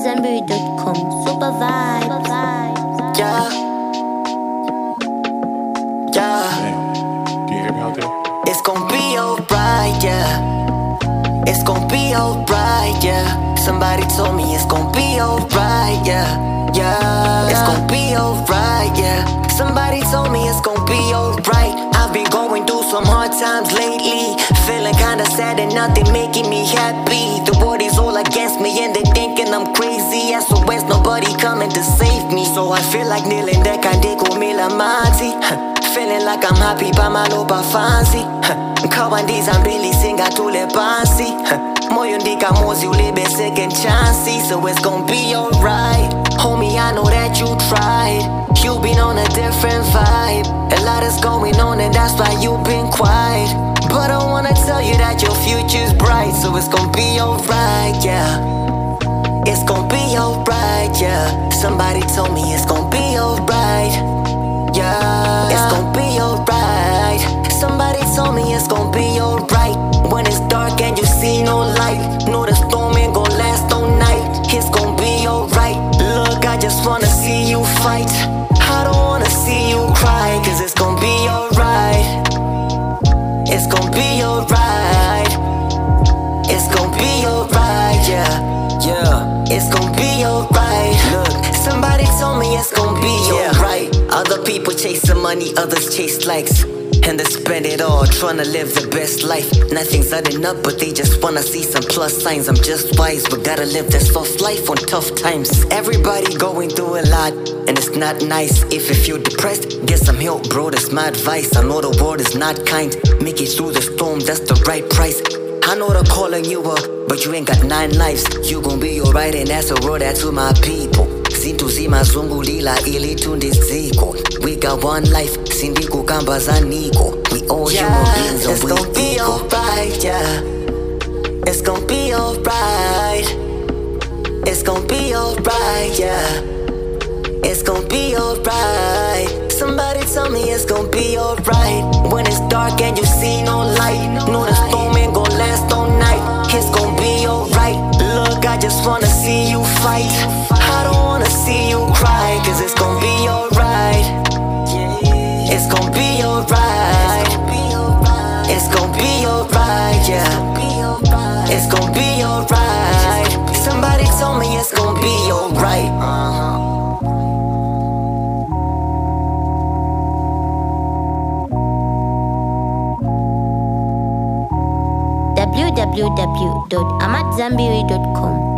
AmadZanbury.com. Super vibes. Yeah. Yeah. Damn. Can you hear me out there? It's gon' be alright, yeah. It's gon' be alright, yeah. Somebody told me it's gon' be alright, yeah. Yeah. It's gon' be alright, yeah. Somebody told me it's gon' be alright. I've been going through some hard times lately, feeling kinda sad and nothing making me happy. The world is all against me and they thinking I'm crazy. SOS, nobody coming to save me. So I feel like kneeling that kandeko mila maxi. Feeling like I'm happy by my loba fancy. Kawandiza mbili singa tule pansi. Moyo ndika mozi ulebe second chance. So it's gon' be alright. Homie, I know that you tried. You been on a different vibe. A lot is going on and that's why you been quiet. But I wanna tell you that your future's bright. So it's gon' be alright, yeah. It's gon' be alright, yeah. Somebody told me it's gon' be alright. Yeah, it's gon' be alright. Somebody told me it's gon' be alright. When it's dark and you see no light, know the storm ain't gon' last all night. It's gon' be alright. Look, I just wanna see you fight. I don't wanna see you cry, cause it's gon' be alright. It's gon' be alright. It's gon' be alright, yeah. Yeah, it's gon' be alright. Look, somebody told me it's gon' be alright. Other people chasing money, others chase likes, and they spend it all trying to live the best life. Nothing's adding up, but they just wanna see some plus signs. I'm just wise, but gotta live this soft life on tough times. Everybody going through a lot, and it's not nice. If you feel depressed, get some help, bro, that's my advice. I know the world is not kind. Make it through the storm, that's the right price. I know they're calling you up, but you ain't got 9 lives. You gon' be alright, and that's a word out to my people. Zinto zimazungulila ili tundiziko. We got one life, sindiko kamba zaniko. We all human beings and it's gon' be alright, yeah. It's gon' be alright. It's gon' be alright, yeah. It's gon' be alright. Somebody tell me it's gon' be alright. When it's dark and you see no light, know the storm ain't gon' last all night. It's gon' be alright. Look, I just wanna see you fight. I don't wanna see you cry, cause it's gon' be alright. It's gon' be alright. It's gon' be alright, yeah. It's gon' be alright. Somebody told me it's gon' be alright. www.amadzanbury.com